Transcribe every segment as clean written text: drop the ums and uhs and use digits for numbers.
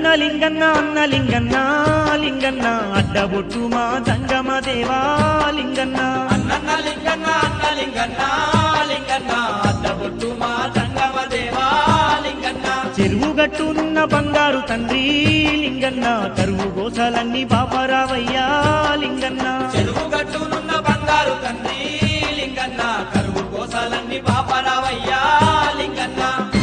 లింగన్న అన్న లింగన్న లింగన్న అడ్డబొట్టు మా జంగమ దేవా లింగన్న అన్న లింగన్న అన్న లింగన్న లింగన్న అడ్డబొట్టు మా జంగమ దేవా లింగన్న చెరువు గట్టునున్న బంగారు తండ్రి లింగన్న కరువు గోసాలన్నీ బాపరావయ్యా లింగన్న చెరువు గట్టునున్న బంగారు తండ్రి లింగన్న కరువు గోసాలన్నీ బాపరావయ్యా లింగన్న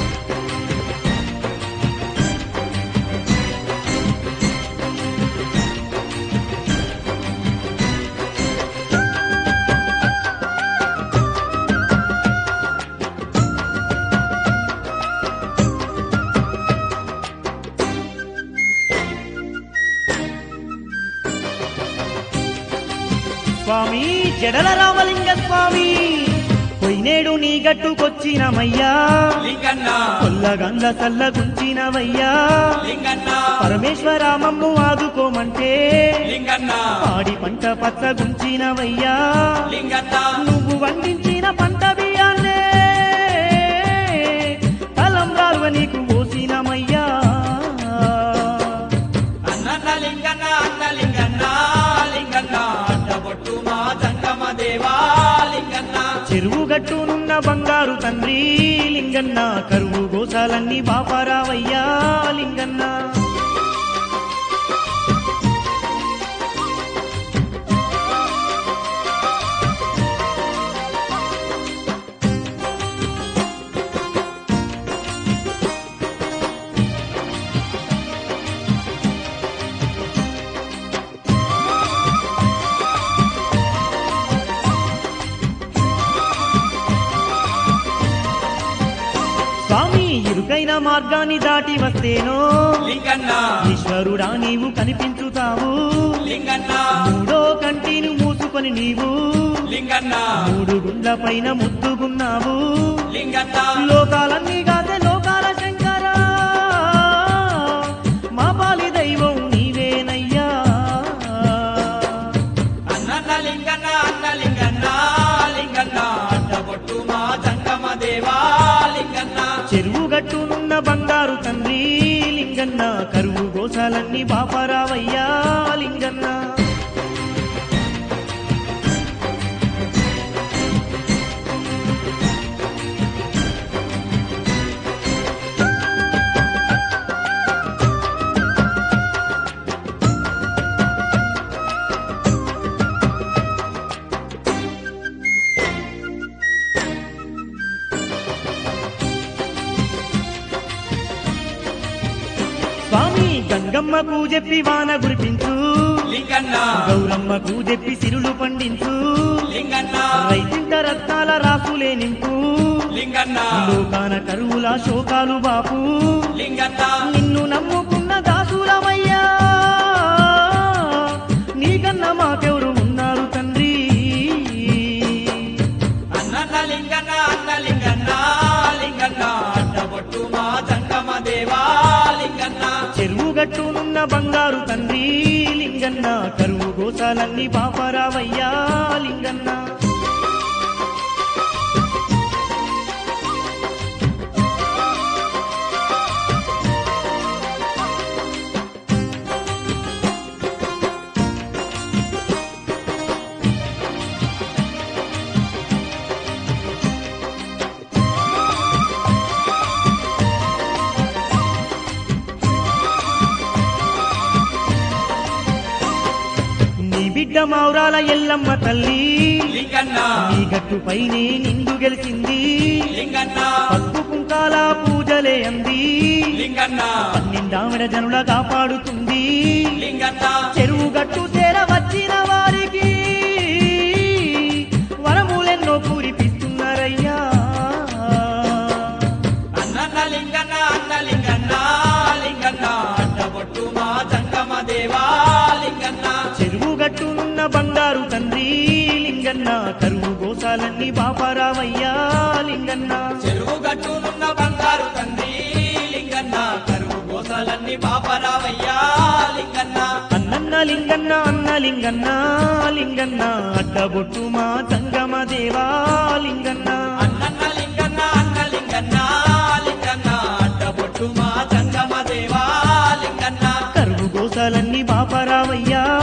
స్వామి జడల రామలింగ స్వామి పొయ్యినేడు నీ గట్టుకొచ్చినమయ్యా లింగన్న కొల్లగండ్ల సల్లగుంచినవయ్యా లింగన్న పరమేశ్వర మమ్ము ఆదుకోమంటే లింగన్న పాడి పంట పచ్చగుంచినవయ్యా లింగన్న నువ్వు వండించిన పంట బియ్యాన్నే తలంబ్రాలువ నీకు పోసినమయ్యా అన్న లింగన్న అన్న లింగన్న లింగన్న అడ్డబొట్టు మా జంగమ దేవా లింగన్న చెరువు గట్టునున్న బంగారు తండ్రి లింగన్న కరువు గోసాలన్నీ బాపరావయ్యా లింగన్న స్వామి ఇరుకైన మార్గాన్ని దాటి వస్తేనో లింగన్న ఈశ్వరుడా నీవు కనిపించుతావు లింగన్న మూడో కంటిని మూసుకొని నీవు లింగన్న మూడు గుండ్ల పైన ముద్దుగున్నావు లింగన్న లోకాలన్నీ కాదే లోకాల శంకర మా పాలి దైవం నీవేనయ్యా అన్న లింగన్న అన్న లింగన్న లింగన్న అడ్డబొట్టు మా జంగమ దేవా లింగన్న చెరువు గట్టునున్న బంగారు తండ్రి లింగన్న కరువు గోసాలన్నీ బాపరావయ్యా లింగన్న స్వామి గంగమ్మకు చెప్పి వాన గురిపించు లింగన్న గౌరమ్మకు చెప్పి సిరులు పండించు లింగన్న రైతింట రత్నాల రాసులే నింపు లింగన్న లోకాన కరువుల శోకాలు బాపు లింగన్న నిన్ను నమ్ముకున్న దాసులమయ్యా నీకన్నా మాకెవరు ఉన్నారు తండ్రి అన్న లింగన్న అన్న లింగన్న లింగన్న అడ్డబొట్టు మా జంగమ దేవా లింగన్న చెరువు గట్టునున్న బంగారు తండ్రి లింగన్న కరువు గోసాలన్నీ బాపరావయ్యా లింగన్న బిడ్డ మౌరాల ఎల్లమ్మ తల్లి లింగన్న నీ గట్టు పైనే నిండు గెలిచింది లింగన్న పసుపు కుంకాల పూజలే అంది లింగన్న పన్నెండావిడ జనుల కాపాడుతుంది లింగన్న చెరువు గట్టు చేర వచ్చిన వారికి వరములెన్నో పూరిపిస్తున్నారయ్యా అన్న లింగన్న అన్న లింగన్న లింగన్న అడ్డబొట్టు మా జంగమ దేవా లింగన్న చెరువు గట్టునున్న బంగారు తండ్రి లింగన్న కరువు గోసాలన్నీ బాపరావయ్యా లింగన్న చెరువు గట్టునున్న బంగారు తండ్రి లింగన్న కరువు గోసాలన్నీ బాపరావయ్యా లింగన్న అన్నన్న లింగన్న అన్న లింగన్న లింగన్న అడ్డబొట్టు మా జంగమ దేవా లింగన్న అన్న లింగన్న అన్న లింగన్న లింగన్న అడ్డబొట్టు మా జంగమ దేవా లింగన్న బాపరావయ్యా